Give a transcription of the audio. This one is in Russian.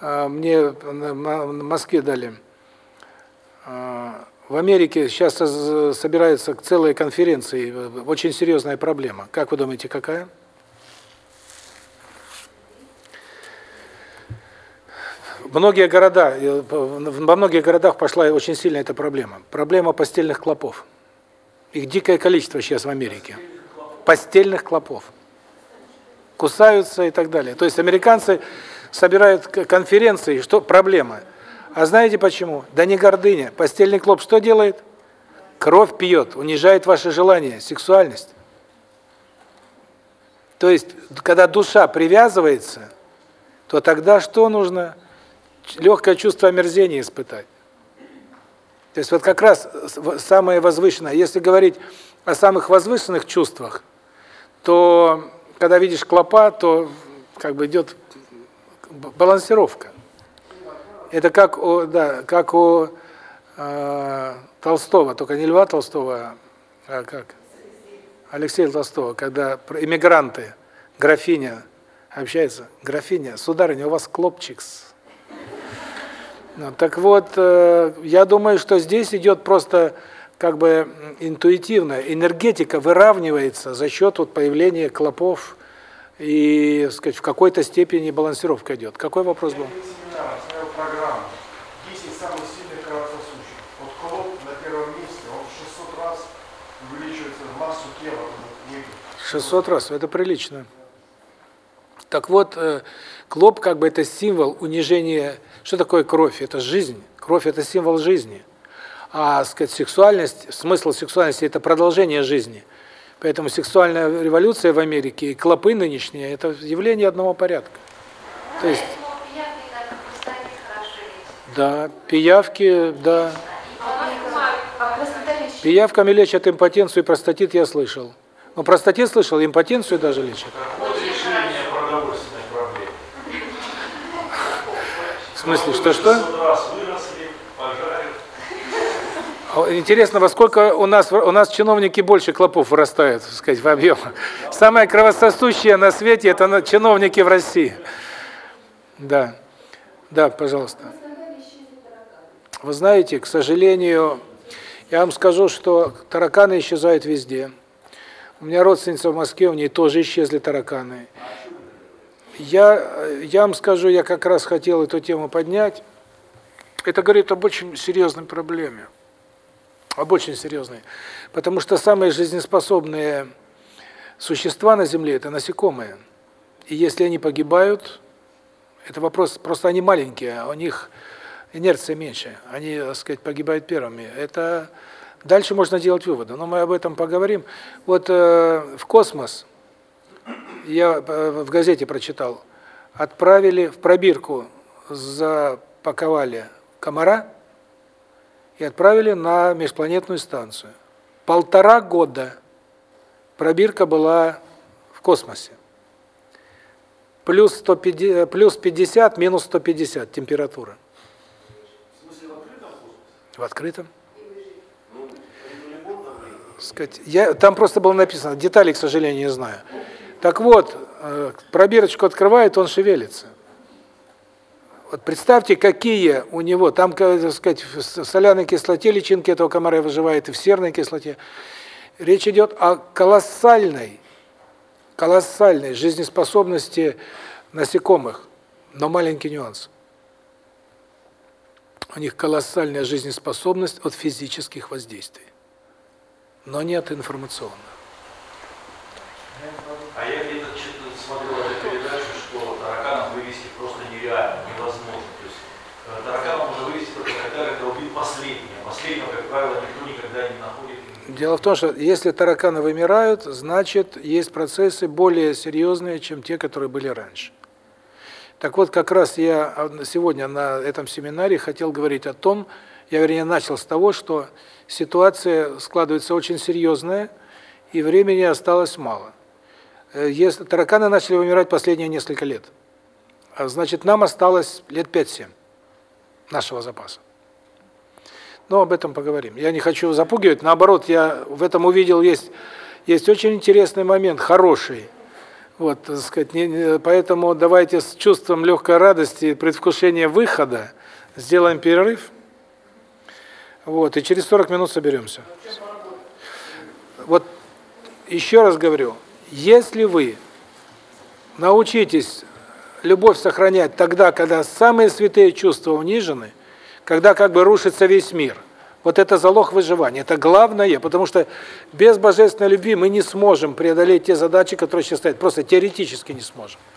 мне в Москве дали. В Америке сейчас собираются целые конференции, очень серьезная проблема. Как вы думаете, какая? Во многих городах пошла очень сильная эта проблема. Проблема постельных клопов. Их дикое количество сейчас в Америке. Постельных клопов. Кусаются и так далее. То есть американцы собирают конференции, что проблема. А знаете почему? Да не гордыня. Постельный клоп что делает? Кровь пьет, унижает ваши желания, сексуальность. То есть, когда душа привязывается, то тогда что нужно? Легкое чувство омерзения испытать. То есть вот как раз самое возвышенное. Если говорить о самых возвышенных чувствах, то когда видишь клопа, то как бы идет балансировка. Это как у Толстого, только не Льва Толстого, а как Алексея Толстого, когда эмигранты, графиня общается, графиня, сударыня, у вас клопчикс. Ну, так вот, я думаю, что здесь идет просто как бы интуитивно, энергетика выравнивается за счет вот появления клопов и, так сказать, в какой-то степени балансировка идет. Какой вопрос был? Смотрел программу. 10 самых сильных кровососущих. Вот клоп на первом месте, он в 600 раз увеличивается в массу тела. 600 раз, это прилично. Так вот, клоп как бы это символ унижения. Что такое кровь? Это жизнь. Кровь это символ жизни. А, сказать, сексуальность, смысл сексуальности это продолжение жизни. Поэтому сексуальная революция в Америке и клопы нынешние это явление одного порядка. То есть да, пиявки, да. Пиявками лечат импотенцию и простатит, я слышал. Но простатит слышал, импотенцию даже лечат. В смысле, что? Интересно, во сколько у нас чиновники больше клопов вырастают, так сказать, в объемах. Самое кровососущее на свете это чиновники в России. Да. Да, пожалуйста. Вы знаете, к сожалению, я вам скажу, что тараканы исчезают везде. У меня родственница в Москве, у нее тоже исчезли тараканы. Я вам скажу, я как раз хотел эту тему поднять. Это говорит об очень серьезной проблеме. Об очень серьезной. Потому что самые жизнеспособные существа на Земле – это насекомые. И если они погибают, это вопрос, просто они маленькие, а у них инерция меньше. Они, так сказать, погибают первыми. Это дальше можно делать выводы, но мы об этом поговорим. Вот в космос, я в газете прочитал, отправили в пробирку, запаковали комара и отправили на межпланетную станцию. 1,5 года пробирка была в космосе. Плюс 50, минус 150 температура. В смысле, в открытом космосе? В открытом. Сказать, там просто было написано, деталей, к сожалению, не знаю. Так вот, пробирочку открывает, он шевелится. Вот представьте, какие у него, там, так сказать, в соляной кислоте личинки этого комара выживают, и в серной кислоте. Речь идет о колоссальной жизнеспособности насекомых, но маленький нюанс. У них колоссальная жизнеспособность от физических воздействий, но не от информационных. А я где-то смотрел эту передачу, что тараканов вывести просто нереально, невозможно. То есть таракана можно вывести только тогда, когда убит последний. А последнего, как правило, никто никогда не находит. Дело в том, что если тараканы вымирают, значит, есть процессы более серьезные, чем те, которые были раньше. Так вот, как раз я сегодня на этом семинаре хотел говорить о том, начал с того, что ситуация складывается очень серьезная, и времени осталось мало. Если тараканы начали вымирать последние несколько лет, значит, нам осталось лет 5-7 нашего запаса. Но об этом поговорим. Я не хочу запугивать, наоборот, я в этом увидел, есть очень интересный момент, хороший. Вот, так сказать, поэтому давайте с чувством легкой радости, предвкушения выхода сделаем перерыв. Вот, и через 40 минут соберемся. Вот еще раз говорю, если вы научитесь любовь сохранять тогда, когда самые святые чувства унижены, когда как бы рушится весь мир, вот это залог выживания, это главное, потому что без божественной любви мы не сможем преодолеть те задачи, которые сейчас стоят, просто теоретически не сможем.